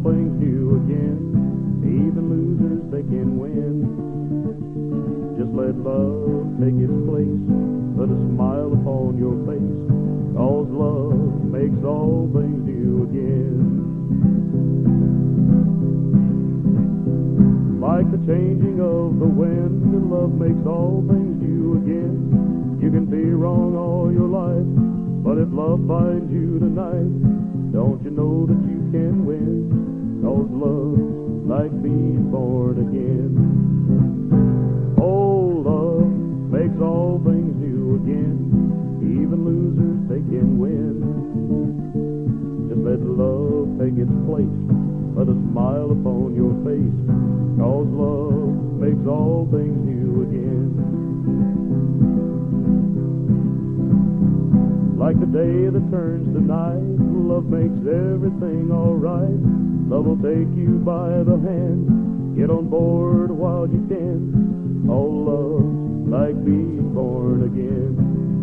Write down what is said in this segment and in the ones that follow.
things new again. Even losers, they can win. Just let love take its place. Put a smile upon your face, 'cause love makes all things new again. Like the changing of the wind, and love makes all things new again. You can be wrong all your life, but if love finds you tonight, don't you know that you can win? 'Cause love's like being born again. Oh, love makes all things new again. Even losers, they can win. Just let love take its place. Let a smile upon your face, 'cause love makes all things new again. Like the day that turns to night, love makes everything all right. Love will take you by the hand. Get on board while you can. Oh, love's like being born again.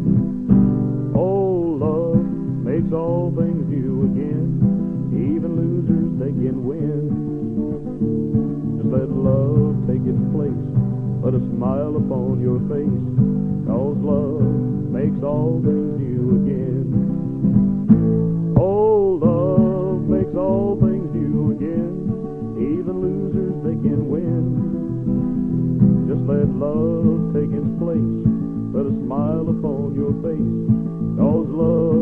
Oh, love makes all things new again. Even losers, they can win. Just let love take its place. Let a smile upon your face, 'cause love makes all things new again. Oh, love makes all things new again. Even losers, they can win. Just let love take its place. Let a smile upon your face, 'cause love